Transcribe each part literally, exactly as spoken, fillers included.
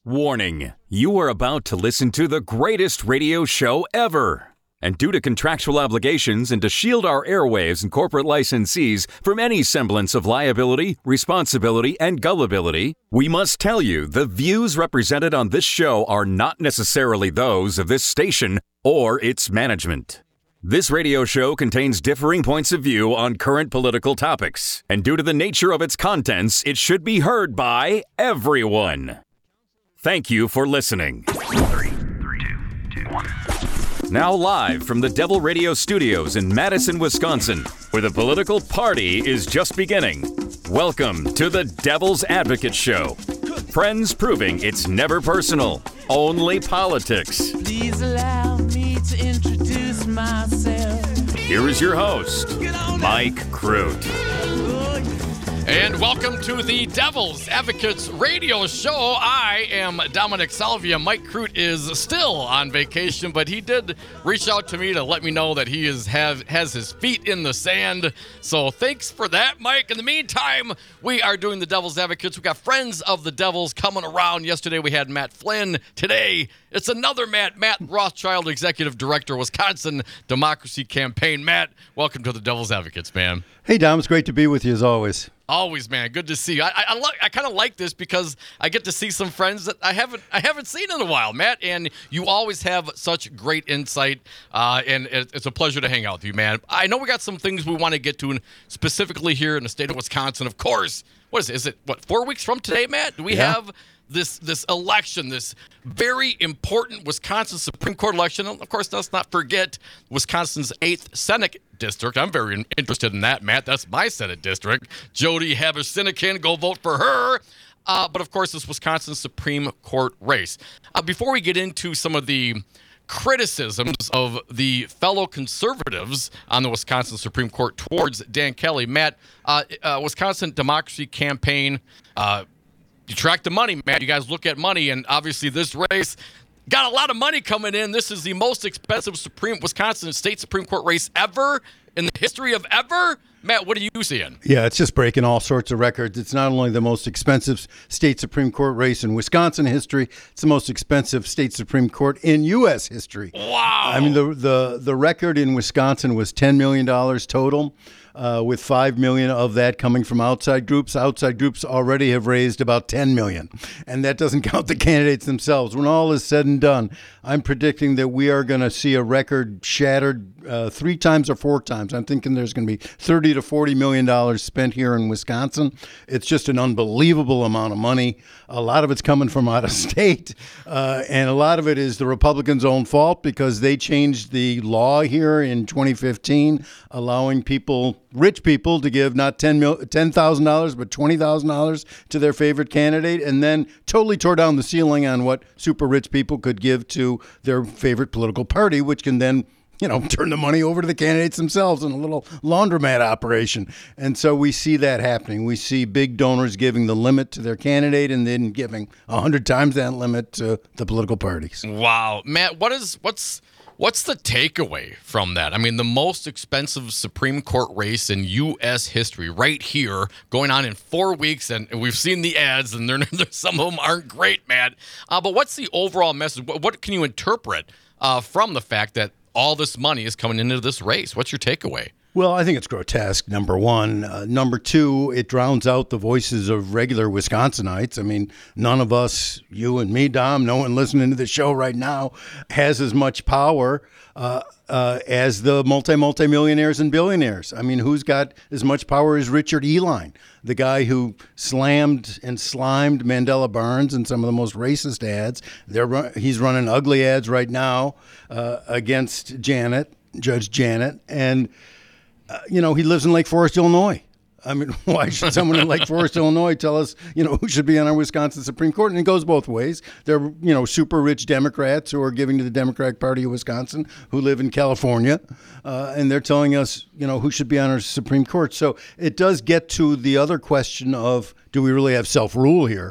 Warning, you are about to listen to the greatest radio show ever. And due to contractual obligations and to shield our airwaves and corporate licensees from any semblance of liability, responsibility, and gullibility, we must tell you the views represented on this show are not necessarily those of this station or its management. This radio show contains differing points of view on current political topics, and due to the nature of its contents, it should be heard by everyone. Thank you for listening. Three, three, two, two, one. Now live from the Devil Radio Studios in Madison, Wisconsin, where the political party is just beginning. Welcome to the Devil's Advocate Show. Friends proving it's never personal, only politics. Please allow me to introduce myself. Here is your host, Mike Crute. And welcome to the Devil's Advocates Radio Show. I am Dominic Salvia. Mike Crute is still on vacation, but he did reach out to me to let me know that he is have has his feet in the sand. So thanks for that, Mike. In the meantime, we are doing the Devil's Advocates. We got Friends of the Devils coming around. Yesterday we had Matt Flynn. Today it's another Matt, Matt Rothschild, Executive Director, Wisconsin Democracy Campaign. Matt, welcome to the Devil's Advocates, man. Hey, Dom. It's great to be with you as always. Always, man. Good to see you. I I, I, lo- I kind of like this because I get to see some friends that I haven't I haven't seen in a while, Matt. And you always have such great insight, uh, and it, it's a pleasure to hang out with you, man. I know we got some things we want to get to, specifically here in the state of Wisconsin. Of course, what is it? Is it what four weeks from today, Matt? Do we Yeah. have this this election, this very important Wisconsin Supreme Court election? And of course, let's not forget Wisconsin's eighth Senate district. I'm very in- interested in that, Matt. That's my Senate district. Jody Haber-Sinekin, go vote for her. Uh, but of course, this Wisconsin Supreme Court race. Uh, before we get into some of the criticisms of the fellow conservatives on the Wisconsin Supreme Court towards Dan Kelly, Matt, uh, uh, Wisconsin Democracy Campaign, uh, you track the money, Matt. You guys look at money, and obviously this race got a lot of money coming in. This is the most expensive Supreme Wisconsin State Supreme Court race ever in the history of ever. Matt, what are you seeing? Yeah, it's just breaking all sorts of records. It's not only the most expensive state Supreme Court race in Wisconsin history, it's the most expensive state Supreme Court in U S history. Wow. I mean, the the, the record in Wisconsin was ten million dollars total, uh, with five million dollars of that coming from outside groups. Outside groups already have raised about ten million dollars, and that doesn't count the candidates themselves. When all is said and done, I'm predicting that we are going to see a record shattered uh, three times or four times. I'm thinking there's going to be thirty to forty million dollars spent here in Wisconsin. It's just an unbelievable amount of money. A lot of it's coming from out of state, uh, and a lot of it is the Republicans' own fault because they changed the law here in twenty fifteen, allowing people, rich people, to give not ten thousand dollars but twenty thousand dollars to their favorite candidate, and then totally tore down the ceiling on what super rich people could give to their favorite political party, which can then, you know, turn the money over to the candidates themselves in a little laundromat operation. And so we see that happening. We see big donors giving the limit to their candidate and then giving a hundred times that limit to the political parties. Wow. Matt, what is what's what's the takeaway from that? I mean, the most expensive Supreme Court race in U S history right here, going on in four weeks, and we've seen the ads, and they're, some of them aren't great, Matt. Uh, but what's the overall message? What, what can you interpret uh, from the fact that all this money is coming into this race? What's your takeaway? Well, I think it's grotesque, number one. Uh, number two, it drowns out the voices of regular Wisconsinites. I mean, none of us, you and me, Dom, no one listening to the show right now, has as much power uh, uh, as the multi, multi-millionaires and billionaires. I mean, who's got as much power as Richard Eline, the guy who slammed and slimed Mandela Barnes in some of the most racist ads? They're run- he's running ugly ads right now uh, against Janet, Judge Janet, and Uh, you know, he lives in Lake Forest, Illinois. I mean, why should someone in Lake Forest, Illinois tell us, you know, who should be on our Wisconsin Supreme Court? And it goes both ways. They're, you know, super rich Democrats who are giving to the Democratic Party of Wisconsin who live in California. Uh, and they're telling us, you know, who should be on our Supreme Court. So it does get to the other question of, do we really have self-rule here?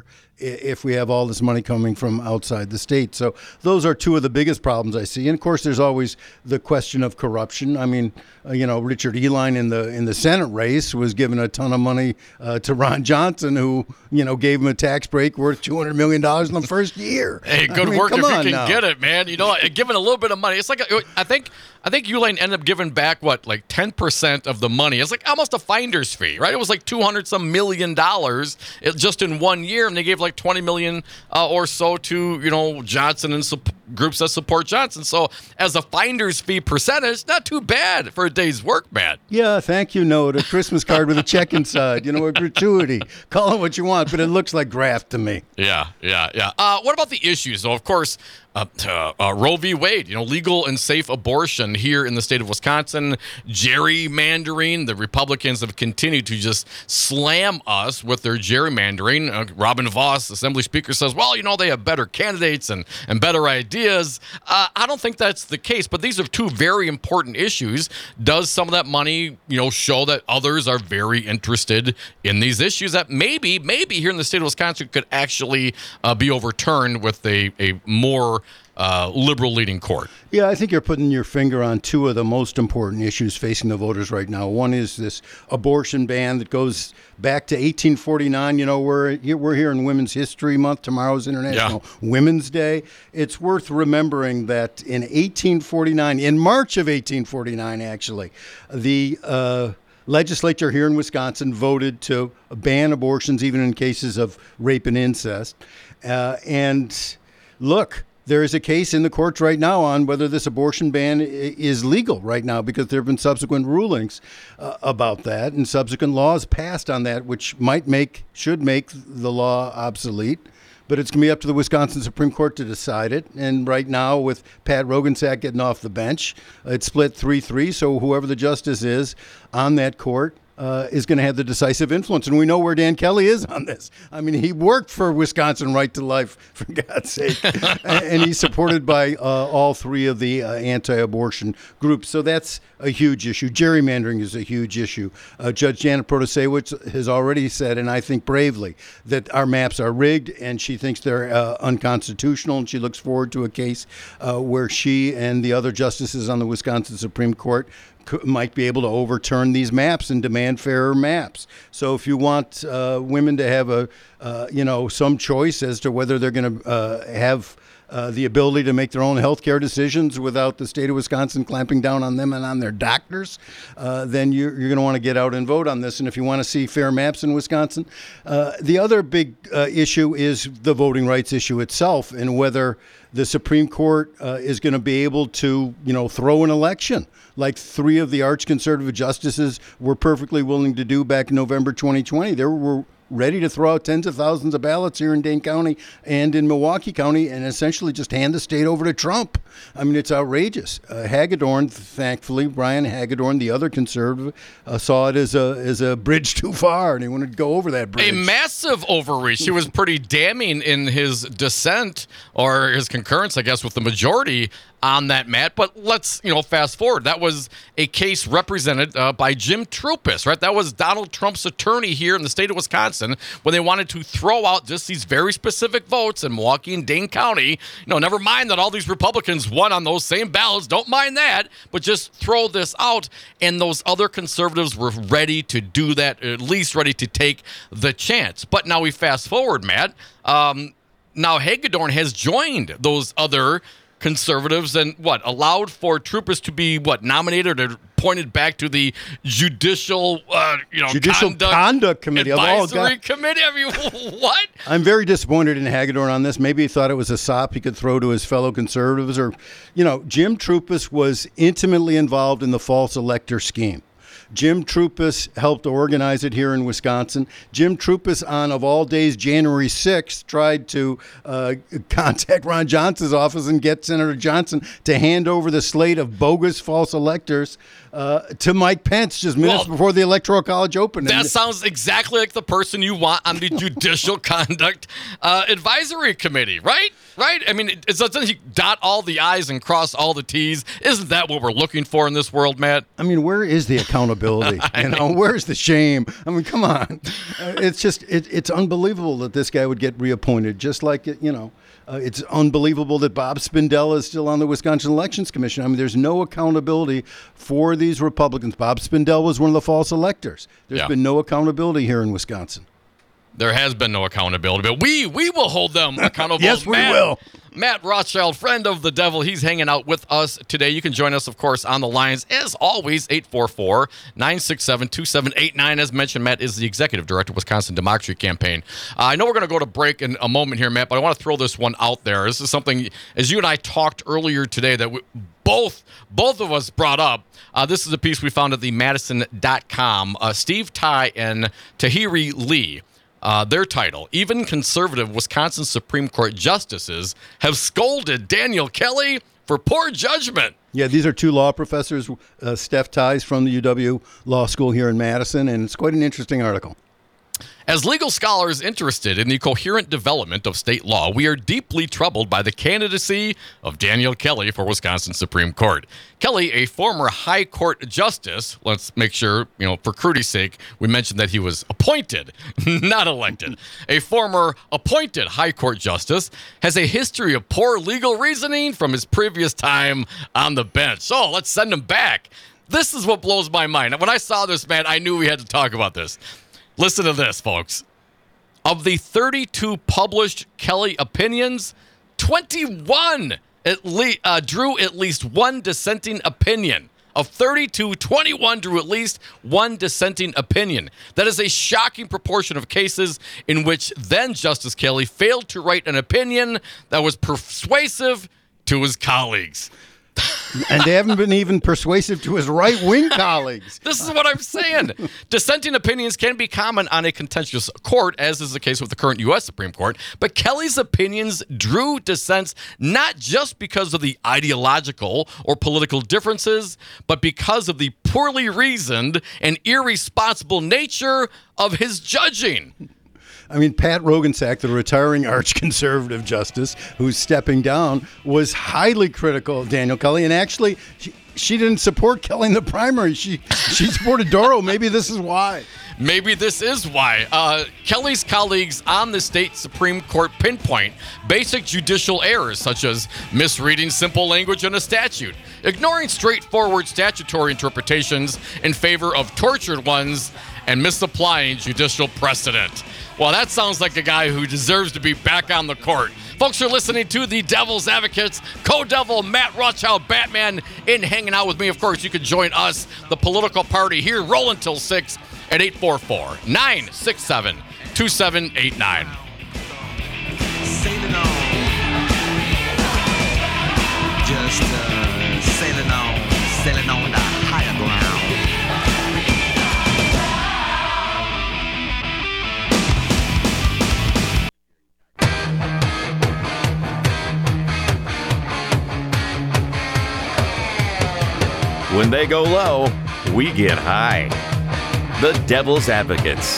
if we have all this money coming from outside the state. So those are two of the biggest problems I see. And of course, there's always the question of corruption. I mean, uh, you know, Richard Eline in the in the Senate race was given a ton of money uh, to Ron Johnson, who, you know, gave him a tax break worth two hundred million dollars in the first year. Hey, good I mean, work if you can now. get it, man. You know, giving a little bit of money. It's like, a, I think I think Uline ended up giving back, what, like ten percent of the money. It's like almost a finder's fee, right? It was like two hundred some million dollars just in one year, and they gave like twenty million uh, or so to, you know, Johnson and sup- groups that support Johnson. So as a finder's fee percentage, not too bad for a day's work, man. Yeah, thank you note, a Christmas card with a check inside, you know, a gratuity. Call it what you want, but it looks like graft to me. Yeah, yeah, yeah. Uh, what about the issues, though? Of course, uh, uh, uh, Roe v. Wade, you know, legal and safe abortion here in the state of Wisconsin, gerrymandering. The Republicans have continued to just slam us with their gerrymandering. Uh, Robin Vos, Assembly Speaker, says, well, you know, they have better candidates and, and better ideas. Uh, I don't think that's the case, but these are two very important issues. Does some of that money, you know, show that others are very interested in these issues that maybe, maybe here in the state of Wisconsin could actually uh, be overturned with a, a more uh, liberal leading court? Yeah, I think you're putting your finger on two of the most important issues facing the voters right now. One is this abortion ban that goes back to eighteen forty-nine. You know, we're we're here in Women's History Month. Tomorrow's International yeah. Women's Day. It's worth remembering that in eighteen forty-nine, in March of eighteen forty-nine, actually, the uh, legislature here in Wisconsin voted to ban abortions even in cases of rape and incest. Uh, and look, there is a case in the courts right now on whether this abortion ban is legal right now, because there have been subsequent rulings uh, about that and subsequent laws passed on that, which might make, should make the law obsolete. But it's going to be up to the Wisconsin Supreme Court to decide it. And right now, with Pat Rogensack getting off the bench, it's split three three. So whoever the justice is on that court Uh, is going to have the decisive influence. And we know where Dan Kelly is on this. I mean, he worked for Wisconsin Right to Life, for God's sake. And he's supported by uh, all three of the uh, anti-abortion groups. So that's a huge issue. Gerrymandering is a huge issue. Uh, Judge Janet Protasewicz has already said, and I think bravely, that our maps are rigged, and she thinks they're uh, unconstitutional, and she looks forward to a case uh, where she and the other justices on the Wisconsin Supreme Court might be able to overturn these maps and demand fairer maps. So if you want uh, women to have a, uh, you know, some choice as to whether they're going to uh, have uh, the ability to make their own health care decisions without the state of Wisconsin clamping down on them and on their doctors, uh, then you're, you're going to want to get out and vote on this. And if you want to see fair maps in Wisconsin, uh, the other big uh, issue is the voting rights issue itself, and whether the Supreme Court uh, is going to be able to, you know, throw an election like three of the arch conservative justices were perfectly willing to do back in November twenty twenty. They were ready to throw out tens of thousands of ballots here in Dane County and in Milwaukee County and essentially just hand the state over to Trump. I mean, it's outrageous. Uh, Hagedorn, thankfully, Brian Hagedorn, the other conservative, uh, saw it as a as a bridge too far, and he wanted to go over that bridge. A massive overreach. He was pretty damning in his dissent, or his concurrence, I guess, with the majority on that, Matt. But let's, you know, fast forward. That was a case represented uh, by Jim Troupis, right? That was Donald Trump's attorney here in the state of Wisconsin when they wanted to throw out just these very specific votes in Milwaukee and Dane County. You know, never mind that all these Republicans won on those same ballots. Don't mind that, but just throw this out. And those other conservatives were ready to do that, at least ready to take the chance. But now we fast forward, Matt. Um, now Hagedorn has joined those other conservatives and what allowed for Troupis to be what nominated or pointed back to the judicial, uh, you know, judicial conduct, conduct committee advisory of all committee. I mean, what? I'm very disappointed in Hagedorn on this. Maybe he thought it was a sop he could throw to his fellow conservatives, or, you know, Jim Troupis was intimately involved in the false elector scheme. Jim Troupis helped organize it here in Wisconsin. Jim Troupis, on, of all days, January sixth, tried to uh, contact Ron Johnson's office and get Senator Johnson to hand over the slate of bogus false electors uh, to Mike Pence just minutes Well, before the Electoral College opened. That And- sounds exactly like the person you want on the Judicial Conduct uh, Advisory Committee, right? Right? I mean, it, it doesn't he dot all the I's and cross all the T's? Isn't that what we're looking for in this world, Matt? I mean, where is the accountability? You know, where's the shame? I mean, come on. Uh, it's just, it, it's unbelievable that this guy would get reappointed, just like, it, you know, uh, it's unbelievable that Bob Spindella is still on the Wisconsin Elections Commission. I mean, there's no accountability for these Republicans. Bob Spindella was one of the false electors. There's Yeah. been no accountability here in Wisconsin. There has been no accountability, but we we will hold them accountable. Yes, we Matt, will. Matt Rothschild, friend of the devil, he's hanging out with us today. You can join us, of course, on the lines, as always, eight four four, nine six seven, two seven eight nine. As mentioned, Matt is the executive director of Wisconsin Democracy Campaign. Uh, I know we're going to go to break in a moment here, Matt, but I want to throw this one out there. This is something, as you and I talked earlier today, that we, both both of us brought up. Uh, this is a piece we found at the Madison dot com. Uh, Steve Ty and Tahiri Lee. Uh, their title, even conservative Wisconsin Supreme Court justices have scolded Daniel Kelly for poor judgment. Yeah, these are two law professors, uh, Steph Ties from the U W Law School here in Madison, and it's quite an interesting article. As legal scholars interested in the coherent development of state law, we are deeply troubled by the candidacy of Daniel Kelly for Wisconsin Supreme Court. Kelly, a former high court justice, let's make sure, you know, for Crudy's sake, we mentioned that he was appointed, not elected. A former appointed high court justice has a history of poor legal reasoning from his previous time on the bench. So let's send him back. This is what blows my mind. When I saw this, man, I knew we had to talk about this. Listen to this, folks. Of the thirty-two published Kelly opinions, twenty-one at le- uh, drew at least one dissenting opinion. Of thirty-two, twenty-one drew at least one dissenting opinion. That is a shocking proportion of cases in which then Justice Kelly failed to write an opinion that was persuasive to his colleagues. And they haven't been even persuasive to his right-wing colleagues. This is what I'm saying. Dissenting opinions can be common on a contentious court, as is the case with the current U S Supreme Court. But Kelly's opinions drew dissents not just because of the ideological or political differences, but because of the poorly reasoned and irresponsible nature of his judging. I mean, Pat Rogensack, the retiring arch-conservative justice who's stepping down, was highly critical of Daniel Kelly. And actually, she, she didn't support Kelly in the primary. She she supported Doro. Maybe this is why. Maybe this is why. Uh, Kelly's colleagues on the state Supreme Court pinpoint basic judicial errors, such as misreading simple language in a statute, ignoring straightforward statutory interpretations in favor of tortured ones, and misapplying judicial precedent. Well, that sounds like a guy who deserves to be back on the court. Folks, you're listening to the Devil's Advocates, co-devil Matt Rothschild, Batman, in hanging out with me. Of course, you can join us, the political party, here rolling till six at eight four four, nine six seven, two seven eight nine. Sailing on. Just uh, sailing on, sailing on the higher ground. When they go low, we get high. The Devil's Advocates.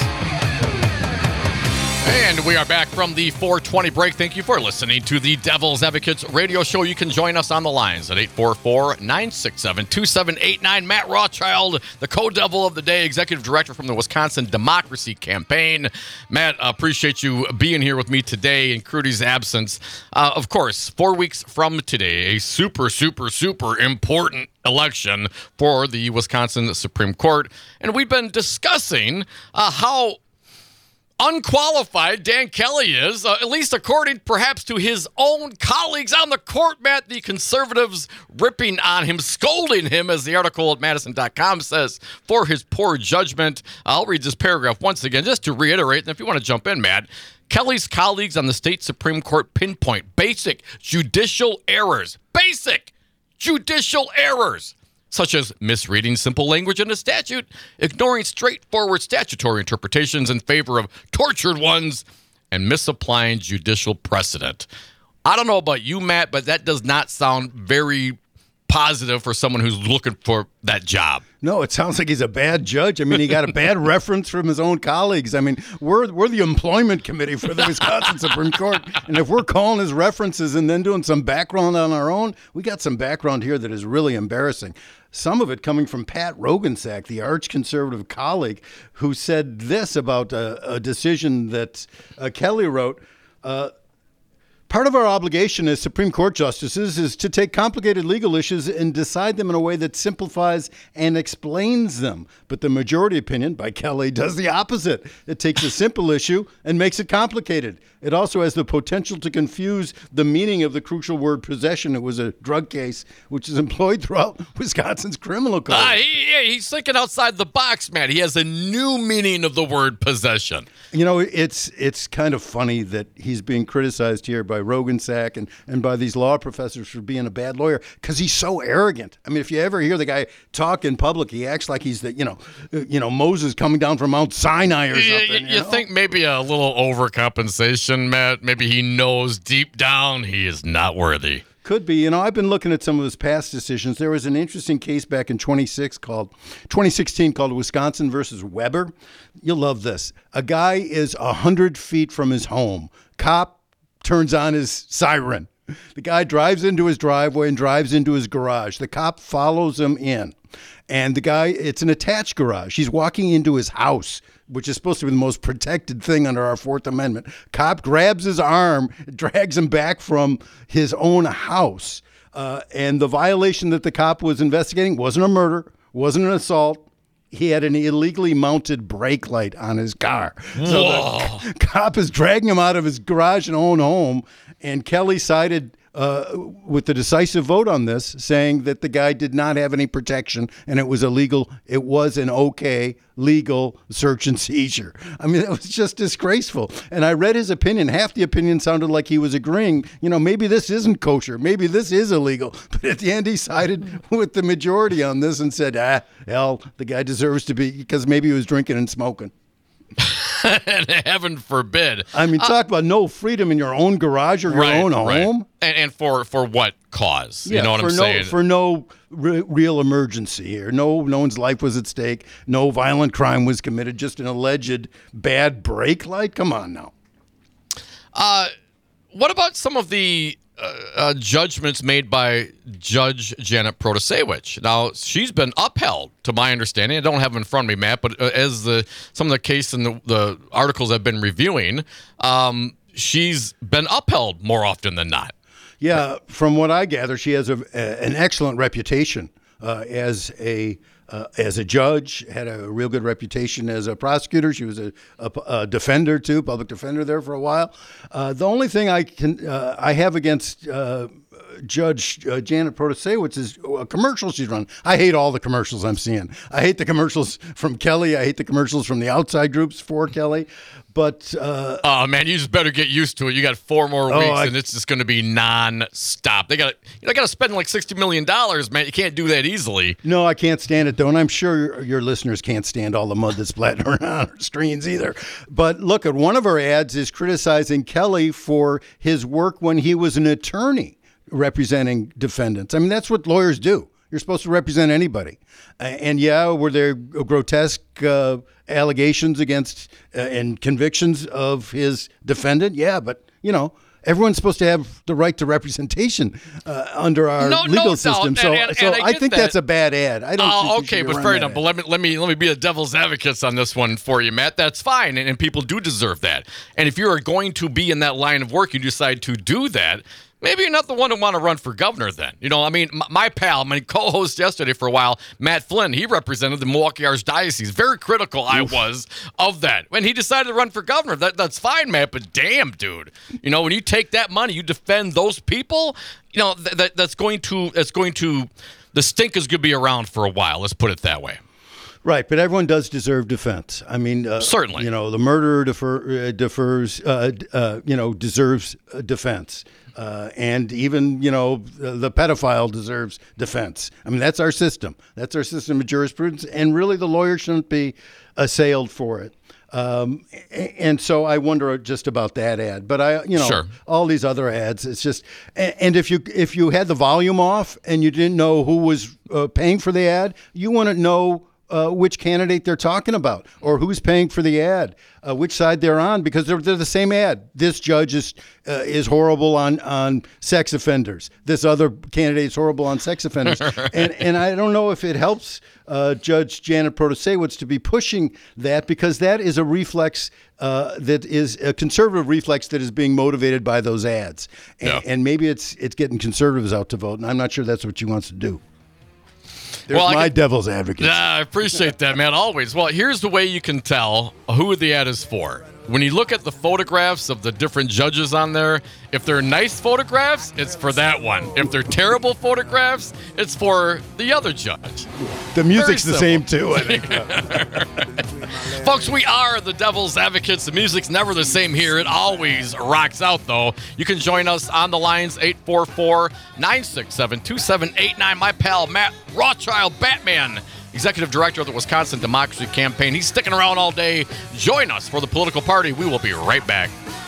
And we are back from the four twenty break. Thank you for listening to the Devil's Advocates radio show. You can join us on the lines at eight four four, nine six seven, two seven eight nine. Matt Rothschild, the co-devil of the day, executive director from the Wisconsin Democracy Campaign. Matt, uh, appreciate you being here with me today in Crudy's absence. Uh, of course, four weeks from today, a super, super, super important election for the Wisconsin Supreme Court. And we've been discussing uh, how unqualified Dan Kelly is, uh, at least according perhaps to his own colleagues on the court, Matt, the conservatives ripping on him, scolding him, as the article at Madison dot com says, for his poor judgment. I'll read this paragraph once again just to reiterate, and if you want to jump in, Matt. Kelly's colleagues on the state Supreme Court pinpoint basic judicial errors, basic judicial errors, such as misreading simple language in a statute, ignoring straightforward statutory interpretations in favor of tortured ones, and misapplying judicial precedent. I don't know about you, Matt, but that does not sound very positive for someone who's looking for that job. No, it sounds like he's a bad judge. I mean, he got a bad reference from his own colleagues. I mean, we're we're the employment committee for the Wisconsin Supreme Court, and if we're calling his references and then doing some background on our own, we got some background here that is really embarrassing. Some of it coming from Pat Rogensack, the arch-conservative colleague, who said this about a, a decision that uh, Kelly wrote. Uh, Part of our obligation as Supreme Court justices is to take complicated legal issues and decide them in a way that simplifies and explains them. But the majority opinion by Kelly does the opposite. It takes a simple issue and makes it complicated. It also has the potential to confuse the meaning of the crucial word possession. It was a drug case, which is employed throughout Wisconsin's criminal code. Uh, he, he's thinking outside the box, man. He has a new meaning of the word possession. You know, it's it's kind of funny that he's being criticized here by Rogensack and, and by these law professors for being a bad lawyer because he's so arrogant. I mean, if you ever hear the guy talk in public, he acts like he's the, you know, you know Moses coming down from Mount Sinai or you, something. You, you know? think maybe a little overcompensation, Matt? Maybe he knows deep down he is not worthy. Could be. You know, I've been looking at some of his past decisions. There was an interesting case back in twenty-six called twenty sixteen called Wisconsin versus Weber. You'll love this. A guy is one hundred feet from his home. Cop turns on his siren. The guy drives into his driveway and drives into his garage. The cop follows him in. And the guy, it's an attached garage. He's walking into his house, which is supposed to be the most protected thing under our Fourth Amendment. Cop grabs his arm, drags him back from his own house. Uh, and the violation that the cop was investigating wasn't a murder, wasn't an assault. He had an illegally mounted brake light on his car. So Whoa. the cop is dragging him out of his garage and own home. And Kelly sided uh, with the decisive vote on this, saying that the guy did not have any protection and it was illegal. It was an okay, legal search and seizure. I mean, it was just disgraceful. And I read his opinion. Half the opinion sounded like he was agreeing, you know, maybe this isn't kosher. Maybe this is illegal. But at the end, he sided with the majority on this and said, ah, hell, the guy deserves to be, because maybe he was drinking and smoking. And heaven forbid. I mean, talk uh, about no freedom in your own garage or your right, own right. home. And, and for, for what cause? Yeah, you know what for I'm no, saying? For no re- real emergency here. No, no one's life was at stake. No violent crime was committed. Just an alleged bad brake light. Come on now. Uh, what about some of the uh, uh, judgments made by Judge Janet Protasewicz? Now, she's been upheld, to my understanding. I don't have it in front of me, Matt, but uh, as the some of the case and the, the articles I've been reviewing, um, she's been upheld more often than not. Yeah, from what I gather, she has a, a, an excellent reputation uh, as a uh, as a judge. Had a real good reputation as a prosecutor. She was a, a, a defender too, public defender there for a while. Uh, the only thing I can uh, I have against uh, Judge uh, Janet Protasewicz is a commercial she's run. I hate all the commercials I'm seeing. I hate the commercials from Kelly. I hate the commercials from the outside groups for Kelly. But uh, oh man, you just better get used to it. You got four more oh, weeks, I, and it's just going to be non-stop. They got you know, got to spend like sixty million dollars, man. You can't do that easily. No, I can't stand it though, and I'm sure your, your listeners can't stand all the mud that's splattered around our screens either. But look, at one of her ads is criticizing Kelly for his work when he was an attorney representing defendants. I mean, that's what lawyers do. You're supposed to represent anybody. Uh, and yeah, were there grotesque uh, allegations against uh, and convictions of his defendant? Yeah, but, you know, everyone's supposed to have the right to representation uh, under our no, legal no system. doubt. So, and, and, so and I, I think that. that's a bad ad. I don't. Oh, think okay, you should but run fair that enough. ad. But let me let me let me be a devil's advocate on this one for you, Matt. That's fine, and, and people do deserve that. And if you are going to be in that line of work, you decide to do that. Maybe you're not the one to want to run for governor then. You know, I mean, my, my pal, my co-host yesterday for a while, Matt Flynn, he represented the Milwaukee Archdiocese. Very critical I was of that. When he decided to run for governor, that, that's fine, Matt, but damn, dude. You know, when you take that money, you defend those people, you know, th- that that's going to, that's going to, the stink is going to be around for a while. Let's put it that way. Right, but everyone does deserve defense. I mean, uh, certainly, you know, the murderer defer, uh, defers, uh, uh, you know, deserves uh, defense. Uh, and even, you know, the, the pedophile deserves defense. I mean, that's our system. That's our system of jurisprudence. And really, the lawyer shouldn't be assailed for it. Um, and so I wonder just about that ad. But I, you know, Sure. all these other ads, it's just. And if you if you had the volume off and you didn't know who was uh, paying for the ad, you wouldn't know uh, which candidate they're talking about or who's paying for the ad, uh, which side they're on, because they're, they're the same ad. This judge is uh, is horrible on, on sex offenders. This other candidate is horrible on sex offenders. and and I don't know if it helps uh, Judge Janet Protasewicz to be pushing that, because that is a reflex uh, that is a conservative reflex that is being motivated by those ads. And, Yeah. and maybe it's it's getting conservatives out to vote, and I'm not sure that's what she wants to do. There's Well, I my can- devil's advocate. Yeah, I appreciate that, man. Always. Well, here's the way you can tell who the ad is for. When you look at the photographs of the different judges on there, if they're nice photographs, it's for that one. If they're terrible photographs, it's for the other judge. The music's the Very same too, I think. Folks, we are the Devil's Advocates. The music's never the same here. It always rocks out, though. You can join us on the lines, eight four four, nine six seven, two seven eight nine. My pal, Matt Rothschild, Batman, Executive Director of the Wisconsin Democracy Campaign. He's sticking around all day. Join us for the political party. We will be right back.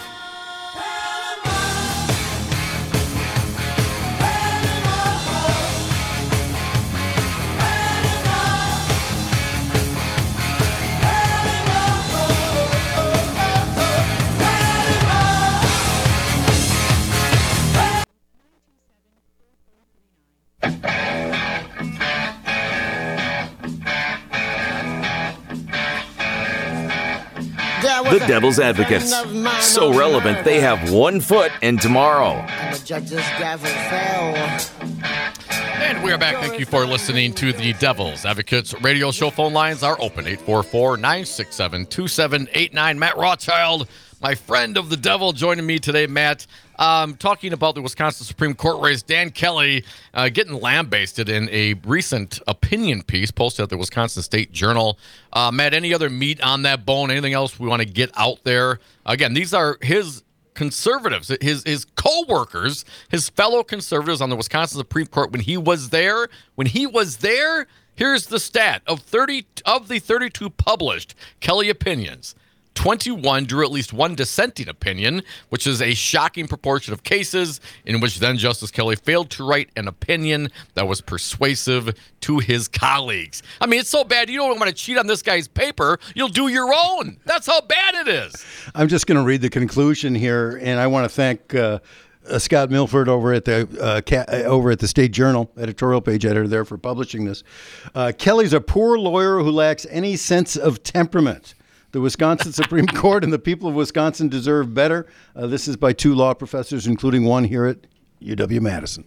The Devil's Advocates. So relevant, they have one foot in tomorrow. And we are back. Thank you for listening to the Devil's Advocates radio show. Phone lines are open, eight four four, nine six seven, two seven eight nine. Matt Rothschild, my friend of the devil, joining me today. Matt, um, talking about the Wisconsin Supreme Court race. Dan Kelly uh, getting lambasted in a recent opinion piece posted at the Wisconsin State Journal. Uh, Matt, any other meat on that bone? Anything else we want to get out there? Again, these are his conservatives, his his co-workers, his fellow conservatives on the Wisconsin Supreme Court when he was there. When he was there, here's the stat. Of thirty of the thirty-two published Kelly opinions, twenty-one drew at least one dissenting opinion, which is a shocking proportion of cases in which then Justice Kelly failed to write an opinion that was persuasive to his colleagues. I mean, it's so bad you don't want to cheat on this guy's paper. You'll do your own. That's how bad it is. I'm just going to read the conclusion here, and I want to thank uh, uh, Scott Milford over at the uh, ca- uh, over at the State Journal, editorial page editor there, for publishing this. Uh, Kelly's a poor lawyer who lacks any sense of temperament. The Wisconsin Supreme Court and the people of Wisconsin deserve better. Uh, this is by two law professors, including one here at U W-Madison.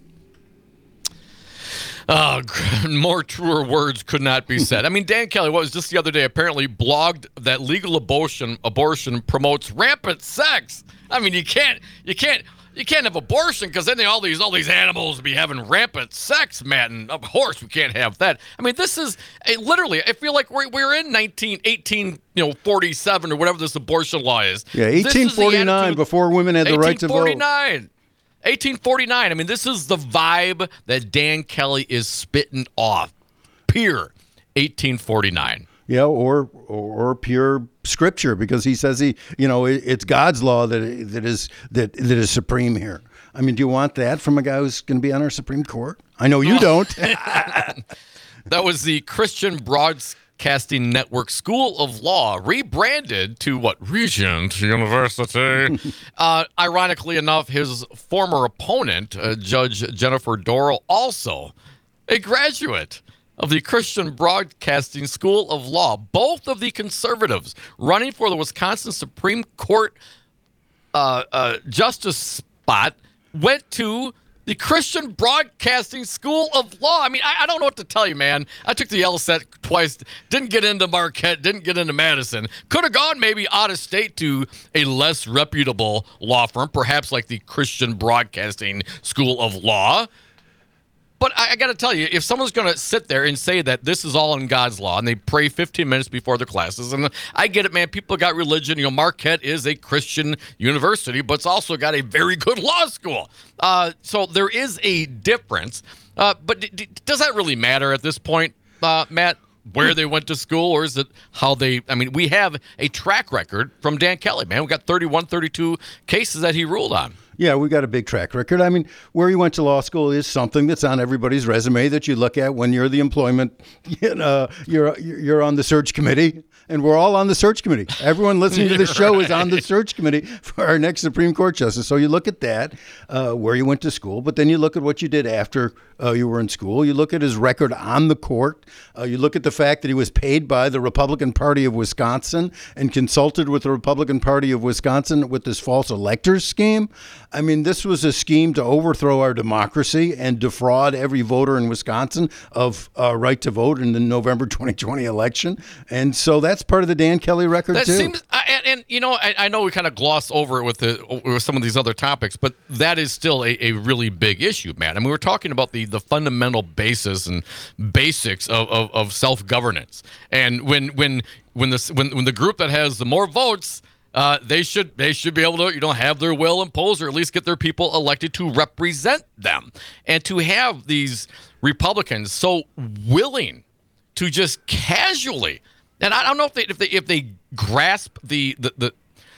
Uh, more truer words could not be said. I mean, Dan Kelly, what was just the other day, apparently blogged that legal abortion abortion promotes rampant sex. I mean, you can't you can't you can't have abortion because then they, all these all these animals will be having rampant sex, Matt, and of course we can't have that. I mean, this is a, literally. I feel like we're we're in nineteen eighteen, you know, forty-seven or whatever this abortion law is. Yeah, This is the eighteen forty-nine, attitude- before women had the right to vote. eighteen forty-nine. eighteen forty-nine. I mean, this is the vibe that Dan Kelly is spitting off. Pure eighteen forty-nine. Yeah, or, or or pure scripture, because he says he, you know, it, it's God's law that that is that that is supreme here. I mean, do you want that from a guy who's going to be on our Supreme Court? I know you don't. That was the Christian Broadcasting Network School of Law, rebranded to what? Regent University. uh, ironically enough, his former opponent, uh, Judge Jennifer Dorrell, also a graduate of the Christian Broadcasting School of Law. Both of the conservatives running for the Wisconsin Supreme Court uh, uh, justice spot went to the Christian Broadcasting School of Law. I mean, I, I don't know what to tell you, man. I took the LSAT twice, didn't get into Marquette, didn't get into Madison. Could have gone maybe out of state to a less reputable law firm, perhaps like the Christian Broadcasting School of Law. But I, I got to tell you, if someone's going to sit there and say that this is all in God's law, and they pray fifteen minutes before their classes, and I get it, man, people got religion. You know, Marquette is a Christian university, but it's also got a very good law school. Uh, so there is a difference. Uh, but d- d- does that really matter at this point, uh, Matt? where they went to school, or is it how they, I mean, we have a track record from Dan Kelly, man. We got thirty-one, thirty-two cases that he ruled on. Yeah, we got a big track record. I mean, where you went to law school is something that's on everybody's resume that you look at when you're the employment, you know, you're you're on the search committee, and we're all on the search committee. Everyone listening to this show is on the search committee for our next Supreme Court justice. So you look at that, uh, where you went to school, but then you look at what you did after uh, you were in school. You look at his record on the court. Uh, you look at the fact that he was paid by the Republican Party of Wisconsin and consulted with the Republican Party of Wisconsin with this false electors scheme. I mean, this was a scheme to overthrow our democracy and defraud every voter in Wisconsin of a uh, right to vote in the November twenty twenty election. And so that's part of the Dan Kelly record, that too. Seems, uh, and, and, you know, I, I know we kind of gloss over it with, the, with some of these other topics, but that is still a, a really big issue, man. I mean, we're talking about the, the fundamental basis and basics of, of, of self-governance. And when when when the, when, when the group that has the more votes, Uh, they should they should be able to, you know, have their will imposed, or at least get their people elected to represent them. And to have these Republicans so willing to just casually, and I don't know if they if they if they grasp the the, the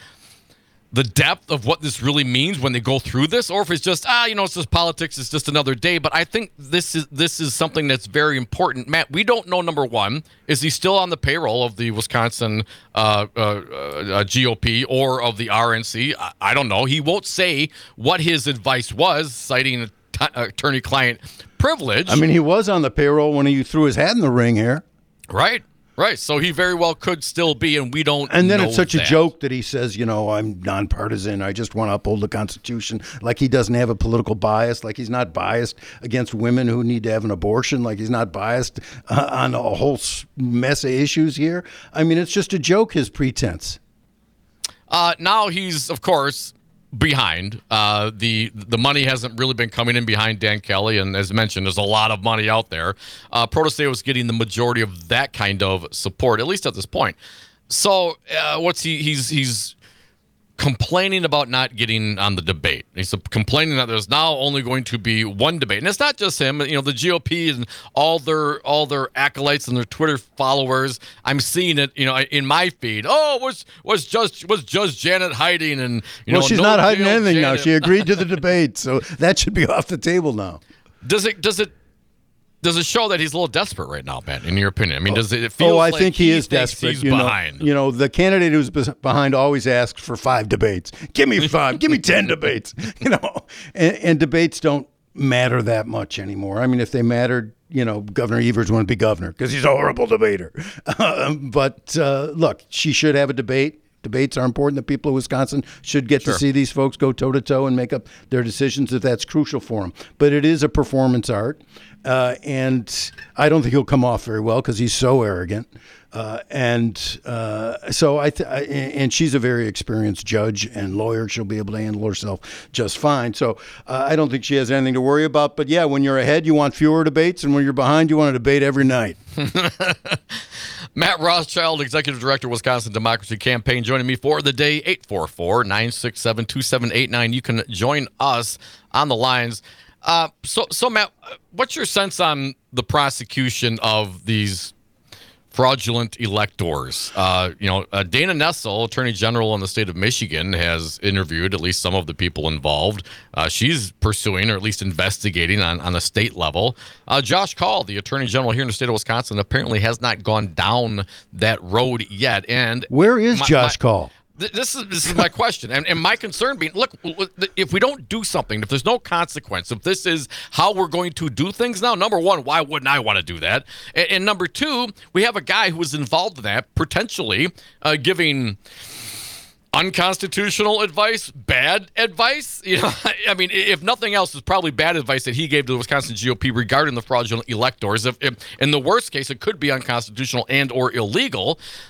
the depth of what this really means when they go through this, or if it's just, ah, you know, it's just politics, it's just another day. But I think this is this is something that's very important. Matt, we don't know, number one, is he still on the payroll of the Wisconsin uh, uh, uh, G O P or of the R N C? I, I don't know. He won't say what his advice was, citing attorney-client privilege. I mean, he was on the payroll when he threw his hat in the ring here. Right. Right, so he very well could still be, and we don't And then know it's such that. a joke that he says, you know, I'm nonpartisan. I just want to uphold the Constitution. Like he doesn't have a political bias. Like he's not biased against women who need to have an abortion. Like he's not biased uh, on a whole mess of issues here. I mean, it's just a joke, his pretense. Uh, now he's, of course, behind. Uh, the the money hasn't really been coming in behind Dan Kelly, and as mentioned, there's a lot of money out there. Uh, Proteste was getting the majority of that kind of support, at least at this point. So uh, what's he? He's he's complaining about not getting on the debate. He's complaining that there's now only going to be one debate, and it's not just him. You know, the G O P and all their all their acolytes and their Twitter followers. I'm seeing it, you know, in my feed. Oh, was was just was just Janet hiding? And you well, know, she's no not hiding jail, anything Janet. now. She agreed to the debate, so that should be off the table now. Does it? Does it? Does it show that he's a little desperate right now, Ben, in your opinion? I mean, does it, it feel Oh, I like think he, he is thinks desperate. He's you know, behind. you know, the candidate who's bes- behind always asks for five debates. Give me five. Give me ten debates. You know, and, and debates don't matter that much anymore. I mean, if they mattered, you know, Governor Evers wouldn't be governor because he's a horrible debater. Um, but uh, look, she should have a debate. Debates are important. The people of Wisconsin should get Sure. to see these folks go toe-to-toe and make up their decisions if that's crucial for them. But it is a performance art, uh, and I don't think he'll come off very well because he's so arrogant. Uh, and uh, so I, th- I, and she's a very experienced judge and lawyer. She'll be able to handle herself just fine. So uh, I don't think she has anything to worry about. But yeah, when you're ahead, you want fewer debates, and when you're behind, you want a debate every night. Matt Rothschild, Executive Director, Wisconsin Democracy Campaign, joining me for the day. Eight four four, nine six seven, two seven eight nine. You can join us on the lines. Uh, so, so Matt, what's your sense on the prosecution of these fraudulent electors? Uh, you know, uh, Dana Nessel, Attorney General in the state of Michigan, has interviewed at least some of the people involved. Uh, she's pursuing, or at least investigating on, on a state level. Uh, Josh Kaul, the Attorney General here in the state of Wisconsin, apparently has not gone down that road yet. And Where is my, Josh my, Kaul? This is this is my question, and, and my concern being, look, if we don't do something, if there's no consequence, if this is how we're going to do things now, number one, why wouldn't I want to do that? And, and number two, we have a guy who was involved in that, potentially uh, giving unconstitutional advice, bad advice. You know, I mean, if nothing else, it's probably bad advice that he gave to the Wisconsin G O P regarding the fraudulent electors. If, if in the worst case, it could be unconstitutional and or illegal.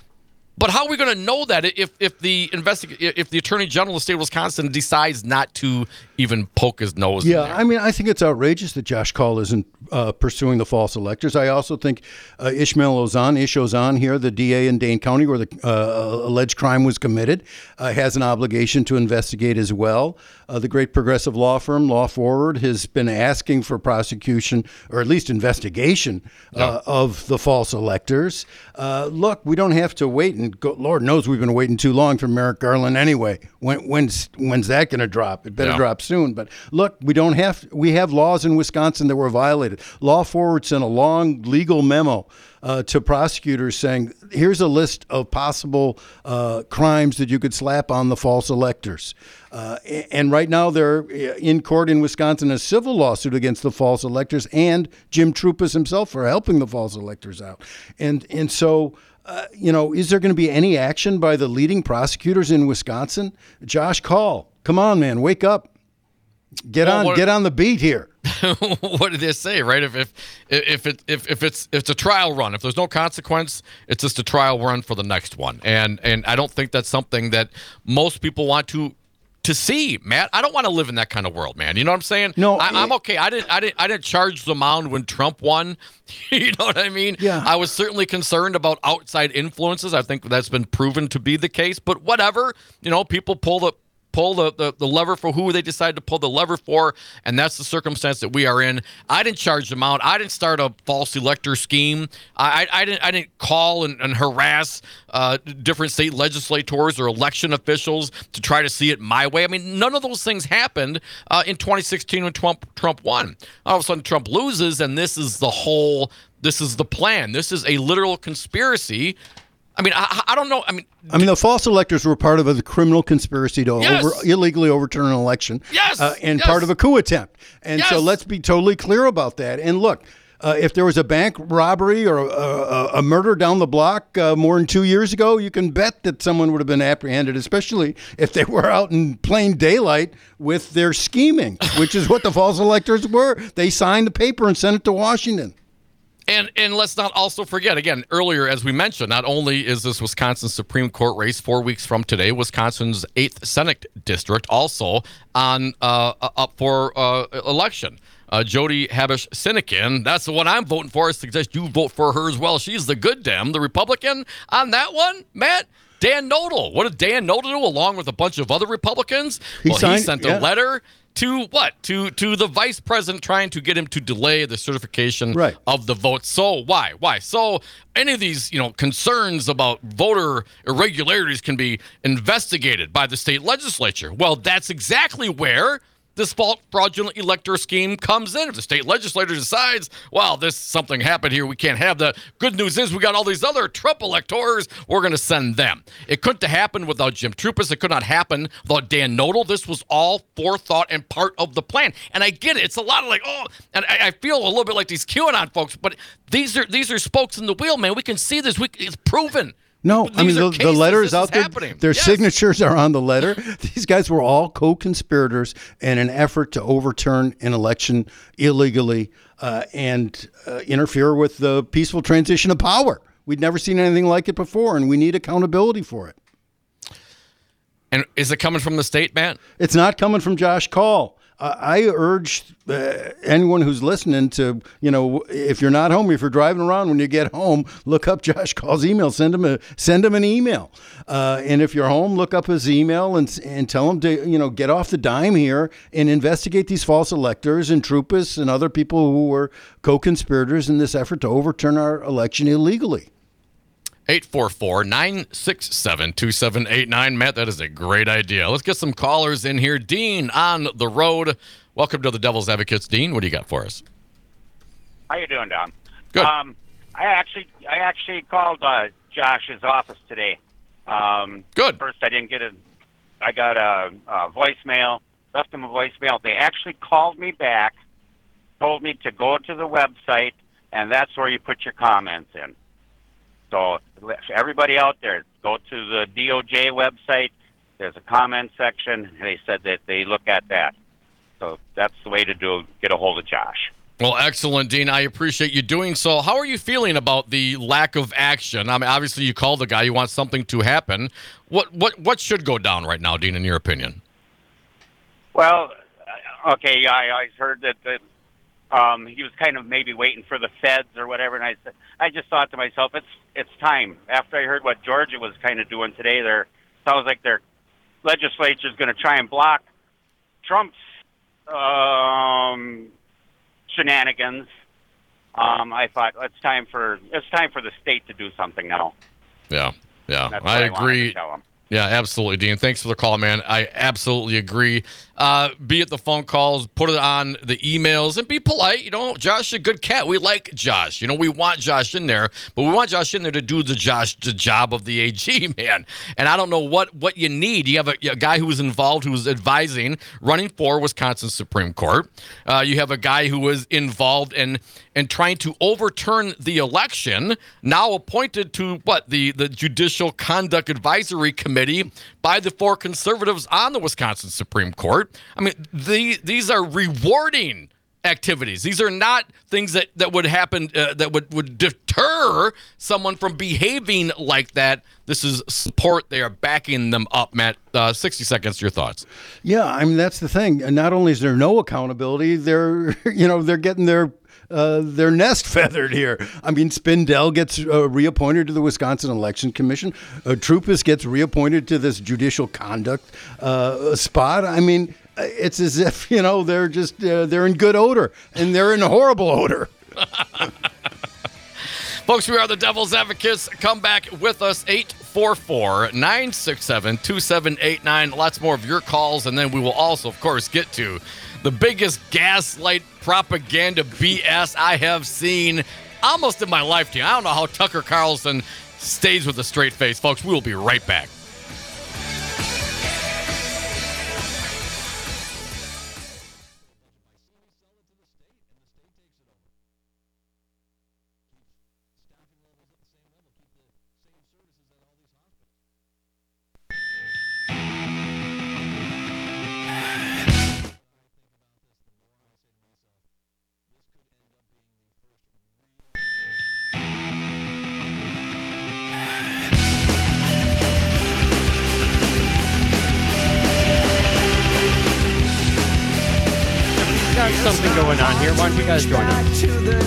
But how are we going to know that if if the investig- if the Attorney General of the state of Wisconsin decides not to even poke his nose Yeah, in there? I mean, I think it's outrageous that Josh Call isn't uh, pursuing the false electors. I also think uh, Ishmael Ozan, Ish Ozan here, the D A in Dane County where the uh, alleged crime was committed, uh, has an obligation to investigate as well. Uh, the great progressive law firm, Law Forward, has been asking for prosecution or at least investigation uh, Yeah. of the false electors. Uh, look, we don't have to wait, and go, Lord knows we've been waiting too long for Merrick Garland anyway. When, when's when's that going to drop? It better Yeah. drop soon. But look, we don't have we have laws in Wisconsin that were violated. Law Forward sent a long legal memo uh, to prosecutors saying, here's a list of possible uh, crimes that you could slap on the false electors. Uh, and right now they're in court in Wisconsin, a civil lawsuit against the false electors and Jim Troupas himself for helping the false electors out. And and so, uh, you know, is there going to be any action by the leading prosecutors in Wisconsin? Josh Call, come on, man, wake up. Get Well, on, what- get on the beat here. What did they say, right? If if if it if, if it's if it's a trial run, if there's no consequence, it's just a trial run for the next one. And and I don't think that's something that most people want to to see, Matt. I don't want to live in that kind of world, man. You know what I'm saying? No, I, I'm it- okay. I didn't I didn't I didn't charge the mound when Trump won. You know what I mean? Yeah. I was certainly concerned about outside influences. I think that's been proven to be the case. But whatever, you know, people pull the pull the, the, the lever for who they decide to pull the lever for, and that's the circumstance that we are in. I didn't charge them out. I didn't start a false elector scheme. I, I, I didn't I didn't call and, and harass uh, different state legislators or election officials to try to see it my way. I mean, none of those things happened uh, in twenty sixteen when Trump Trump won. All of a sudden, Trump loses, and this is the whole. This is the plan. This is a literal conspiracy. I mean, I, I don't know. I mean, I mean, the false electors were part of a criminal conspiracy to Yes. over, illegally overturn an election. Yes. Uh, and Yes. part of a coup attempt. And so Yes. let's be totally clear about that. And look, uh, if there was a bank robbery or a, a, a murder down the block uh, more than two years ago, you can bet that someone would have been apprehended, especially if they were out in plain daylight with their scheming, which is what the false electors were. They signed the paper and sent it to Washington. And and let's not also forget, again, earlier, as we mentioned, not only is this Wisconsin Supreme Court race four weeks from today, Wisconsin's eighth Senate District also on uh, up for uh, election. Uh, Jody Habush Sinekin, that's the one I'm voting for. I suggest you vote for her as well. She's the good Dem, the Republican on that one, Matt. Dan Nodal. What did Dan Nodal do along with a bunch of other Republicans? He well, signed- he sent yeah. a letter to what? To to the vice president trying to get him to delay the certification Right. of the vote. So why? Why? So any of these, you know, concerns about voter irregularities can be investigated by the state legislature. Well, that's exactly where this fraudulent elector scheme comes in. If the state legislature decides, well, this something happened here, we can't have that. Good news is we got all these other Trump electors, we're going to send them. It couldn't have happened without Jim Troupas. It could not happen without Dan Nodal. This was all forethought and part of the plan. And I get it. It's a lot of like, oh, and I, I feel a little bit like these QAnon folks, but these are these are spokes in the wheel, man. We can see this. We, it's proven. No, I These mean, are the, the cases. letter This is out there. happening. Their Yes. signatures are on the letter. These guys were all co-conspirators in an effort to overturn an election illegally uh, and uh, interfere with the peaceful transition of power. We'd never seen anything like it before, and we need accountability for it. And is it coming from the state, Matt? It's not coming from Josh Call. Uh, I urge uh, anyone who's listening to, you know, if you're not home, if you're driving around, when you get home, look up Josh Call's email. Send him a send him an email. Uh, and if you're home, look up his email and and tell him to, you know, get off the dime here and investigate these false electors and Troupas and other people who were co-conspirators in this effort to overturn our election illegally. eight four four, nine six seven, two seven eight nine. Matt, that is a great idea. Let's get some callers in here. Dean on the road. Welcome to the Devil's Advocates. Dean, what do you got for us? How you doing, Don? Good. Um, I actually, I actually called uh, Josh's office today. Um, Good. First, I didn't get a. I got a, a voicemail. Left them a voicemail. They actually called me back, told me to go to the website, and that's where you put your comments in. So everybody out there, go to the D O J website. There's a comment section. They said that they look at that. So that's the way to do get a hold of Josh. Well, excellent, Dean. I appreciate you doing so. How are you feeling about the lack of action? I mean, obviously you called the guy. You want something to happen. What what what should go down right now, Dean, in your opinion? Well, okay, I, I heard that, that um, he was kind of maybe waiting for the feds or whatever, and I said, I just thought to myself, it's it's time. After I heard what Georgia was kind of doing today, there sounds like their legislature is going to try and block Trump's um, shenanigans. Um, I thought it's time for it's time for the state to do something now. Yeah, yeah, That's I what I wanted agree. to tell him. Yeah, absolutely, Dean. Thanks for the call, man. I absolutely agree. Uh, be it the phone calls, put it on the emails, and be polite. You know, Josh is a good cat. We like Josh. You know, we want Josh in there, but we want Josh in there to do the Josh the job of the A G, man. And I don't know what, what you need. You have a, a guy who was involved, who was advising, running for Wisconsin Supreme Court. Uh, you have a guy who was involved in and trying to overturn the election, now appointed to what the the Judicial Conduct Advisory Committee by the four conservatives on the Wisconsin Supreme Court. I mean, the, these are rewarding activities. These are not things that, that would happen, uh, that would, would deter someone from behaving like that. This is support. They are backing them up, Matt. Uh, sixty seconds, your thoughts. Yeah, I mean, that's the thing. And not only is there no accountability, they're, you know, they're getting their Uh, their nest feathered here. I mean, Spindell gets uh, reappointed to the Wisconsin Election Commission. Uh, Troupis gets reappointed to this judicial conduct uh, spot. I mean, it's as if, you know, they're just, uh, they're in good odor, and they're in horrible odor. Folks, we are the Devil's Advocates. Come back with us, eight four four, nine six seven, two seven eight nine. Lots more of your calls, and then we will also, of course, get to the biggest gaslight propaganda B S I have seen almost in my lifetime. I don't know how Tucker Carlson stays with a straight face. Folks, we will be right back. Something going on here. Why don't you guys join us?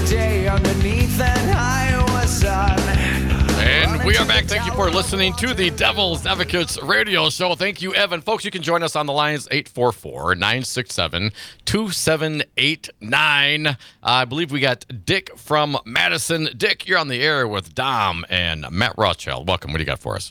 And we are back. Thank you for listening to the Devil's Advocates radio show. Thank you, Evan. Folks, you can join us on the lines eight four four, nine six seven, two seven eight nine. Uh, I believe we got Dick from Madison. Dick, you're on the air with Dom and Matt Rothschild. Welcome. What do you got for us?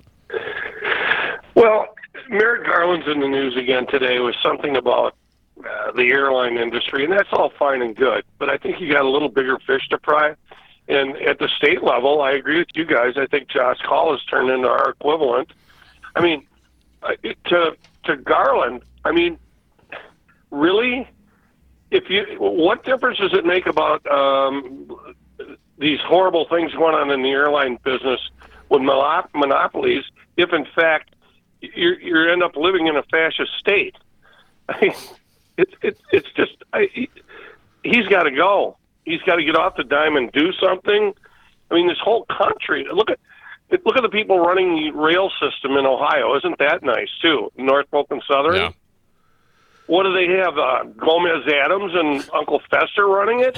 Well, Merrick Garland's in the news again today with something about Uh, the airline industry, and that's all fine and good, but I think you got a little bigger fish to fry. And at the state level, I agree with you guys. I think Josh Call has turned into our equivalent. I mean, uh, to to Garland, I mean, really, if you, what difference does it make about um, these horrible things going on in the airline business with monop- monopolies if, in fact, you you end up living in a fascist state? I mean, It's it, it's just I, he, he's got to go. He's got to get off the dime and do something. I mean, this whole country. Look at look at the people running the rail system in Ohio. Isn't that nice too? Norfolk and Southern. Yeah. What do they have? Uh, Gomez Adams and Uncle Fester running it.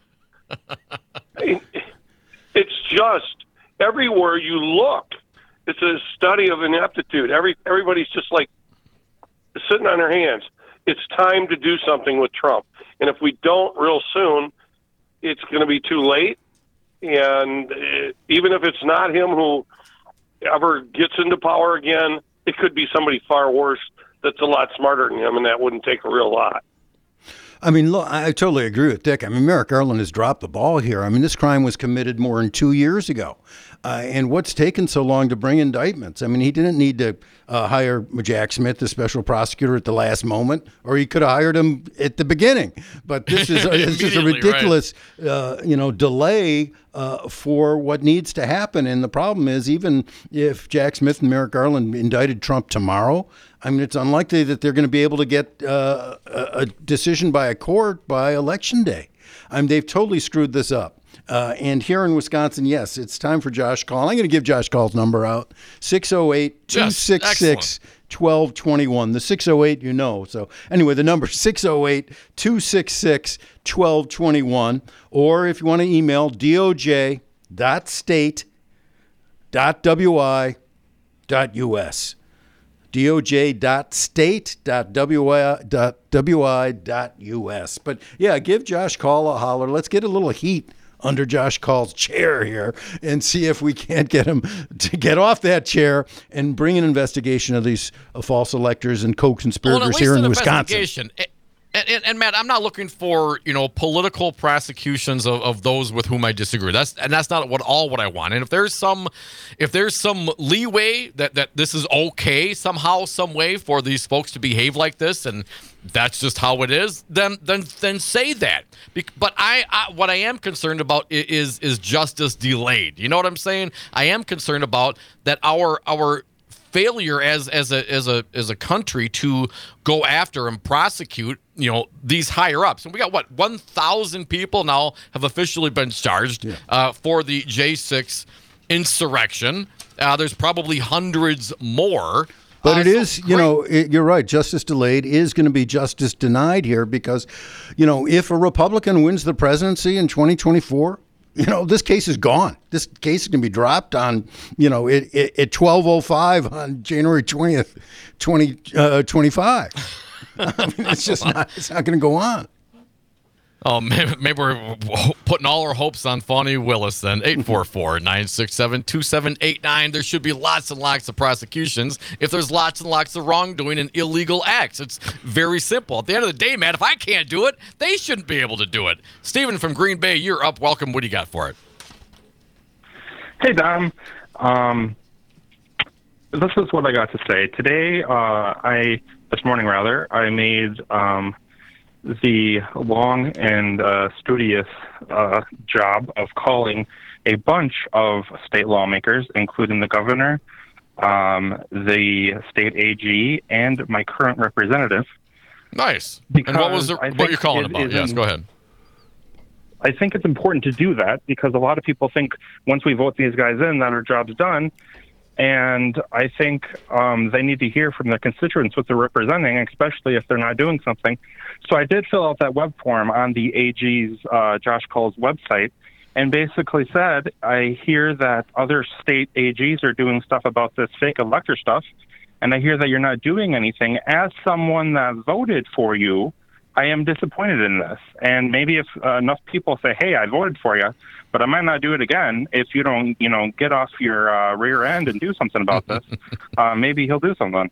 I mean, it's just everywhere you look. It's a study of ineptitude. Every everybody's just like sitting on their hands. It's time to do something with Trump. And if we don't real soon, it's going to be too late. And even if it's not him who ever gets into power again, it could be somebody far worse that's a lot smarter than him, and that wouldn't take a real lot. I mean, look, I totally agree with Dick. I mean, Merrick Garland has dropped the ball here. I mean, this crime was committed more than two years ago. Uh, and what's taken so long to bring indictments? I mean, he didn't need to uh, hire Jack Smith, the special prosecutor, at the last moment, or he could have hired him at the beginning. But this is, this is a ridiculous, right. uh, you know, delay uh, for what needs to happen. And the problem is, even if Jack Smith and Merrick Garland indicted Trump tomorrow, I mean, it's unlikely that they're going to be able to get uh, a, a decision by a court by Election Day. I mean, they've totally screwed this up. Uh, and here in Wisconsin, yes, it's time for Josh Call. I'm going to give Josh Call's number out, six oh eight, two six six, one two two one. The six oh eight, you know. So anyway, the number six oh eight, two six six, one two two one. Or if you want to email, D O J dot state dot W I dot U S. D O J dot state dot W I dot U S. But yeah, give Josh Call a holler. Let's get a little heat under Josh Call's chair here and see if we can't get him to get off that chair and bring an investigation of these uh, false electors and co-conspirators well, here in Wisconsin. Investigation. And, and, and Matt, I'm not looking for, you know, political prosecutions of, of those with whom I disagree. That's and that's not what all what I want. And if there's some, if there's some leeway that, that this is okay somehow, some way for these folks to behave like this, and that's just how it is, then then then say that. But I, I what I am concerned about is is justice delayed. You know what I'm saying? I am concerned about that our our. failure as as a as a as a country to go after and prosecute, you know, these higher ups. And we got what one thousand people now have officially been charged yeah. uh, for the J six insurrection. Uh, there's probably hundreds more. But uh, it is, so you know, it, you're right. Justice delayed is going to be justice denied here because, you know, if a Republican wins the presidency in twenty twenty-four. You know, this case is gone. This case is going to be dropped on, you know, it, it, at twelve oh five on January twentieth, twenty twenty-five. I mean, it's just not, it's not going to go on. Oh, maybe, maybe we're putting all our hopes on Fani Willis then. eight four four, nine six seven, two seven eight nine. There should be lots and lots of prosecutions if there's lots and lots of wrongdoing and illegal acts. It's very simple. At the end of the day, man, if I can't do it, they shouldn't be able to do it. Stephen from Green Bay, you're up. Welcome. What do you got for it? Hey, Dom. Um, this is what I got to say. Today, uh, I, this morning rather, I made... Um, the long and uh, studious uh, job of calling a bunch of state lawmakers, including the governor, um, the state A G, and my current representative. Nice. And what was the, what you're calling about? Yes, go ahead. I think it's important to do that because a lot of people think once we vote these guys in that our job's done. And I think um, they need to hear from their constituents what they're representing, especially if they're not doing something. So I did fill out that web form on the A G's, uh, Josh Call's website, and basically said, I hear that other state A Gs are doing stuff about this fake elector stuff, and I hear that you're not doing anything. As someone that voted for you, I am disappointed in this. And maybe if uh, enough people say, hey, I voted for you, but I might not do it again if you don't, you know, get off your uh, rear end and do something about this, uh, maybe he'll do something.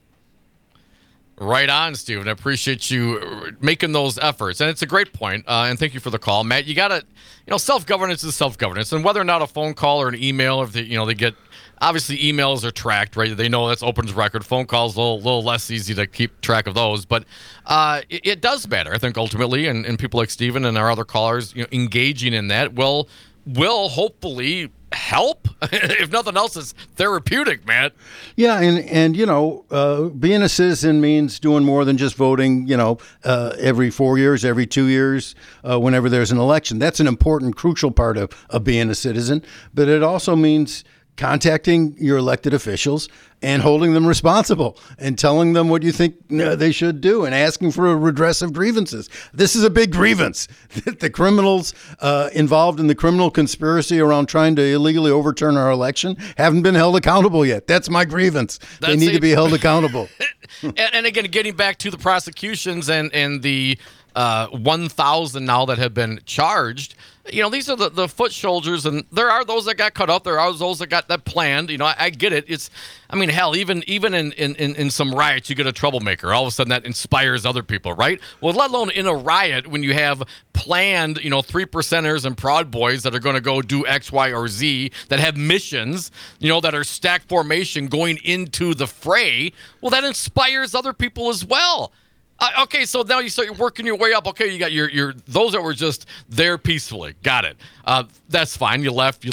Right on, Steven. I appreciate you making those efforts. And it's a great point, uh, and thank you for the call. Matt, you got to, you know, self-governance is self-governance. And whether or not a phone call or an email, if they, you know, they get, obviously emails are tracked, right? They know that's Open's record. Phone calls, a little, little less easy to keep track of those. But uh, it, it does matter, I think, ultimately. And, and people like Steven and our other callers, you know, engaging in that will, will hopefully help. If nothing else, it's therapeutic, man. Yeah, and and you know, uh, being a citizen means doing more than just voting. You know, uh, every four years, every two years, uh, whenever there's an election. That's an important, crucial part of of being a citizen. But it also means contacting your elected officials and holding them responsible and telling them what you think uh, they should do and asking for a redress of grievances. This is a big grievance. The criminals uh, involved in the criminal conspiracy around trying to illegally overturn our election haven't been held accountable yet. That's my grievance. That's they need it. to be held accountable. and, and again, getting back to the prosecutions and, and the uh, one thousand now that have been charged, you know, these are the, the foot soldiers, and there are those that got cut up. There are those that got that planned. You know, I, I get it. It's, I mean, hell, even even in, in, in some riots, you get a troublemaker. All of a sudden, that inspires other people, right? Well, let alone in a riot when you have planned, you know, three percenters and Proud Boys that are going to go do X, Y, or Z, that have missions, you know, that are stack formation going into the fray. Well, that inspires other people as well. Uh, okay, so now you start working your way up. Okay, you got your your those that were just there peacefully. Got it. Uh, that's fine. You left. You left.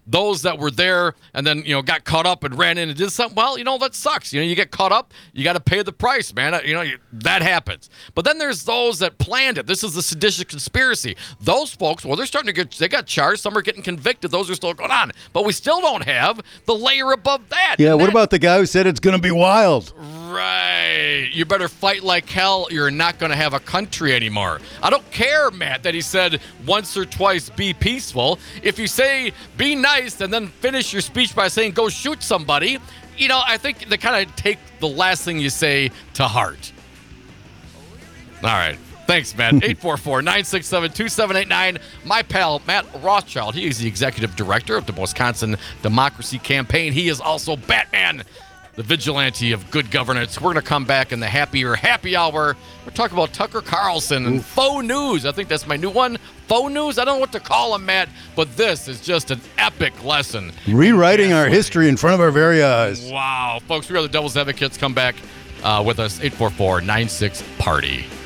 those that were there and then, you know, got caught up and ran in and did something, well, you know, that sucks. You know, you get caught up, you got to pay the price, man. You know, you, that happens. But then there's those that planned it. This is the seditious conspiracy. Those folks, well, they're starting to get, they got charged. Some are getting convicted. Those are still going on. But we still don't have the layer above that. Yeah, and what that, about the guy who said it's going to be wild? Right. You better fight like hell. You're not going to have a country anymore. I don't care, Matt, that he said once or twice be peaceful. If you say be nice and then finish your speech by saying go shoot somebody, you know, I think they kind of take the last thing you say to heart. All right. Thanks, Matt. eight four four, nine six seven, two seven eight nine. My pal, Matt Rothschild, he is the executive director of the Wisconsin Democracy Campaign. He is also Batman, the vigilante of good governance. We're going to come back in the happier happy hour. We're talking about Tucker Carlson and faux news. I think that's my new one. Faux news? I don't know what to call him, Matt, but this is just an epic lesson. Rewriting our history in front of our very eyes. Wow. Folks, we are the Devil's Advocates. Come back uh, with us, eight four four, nine six, party.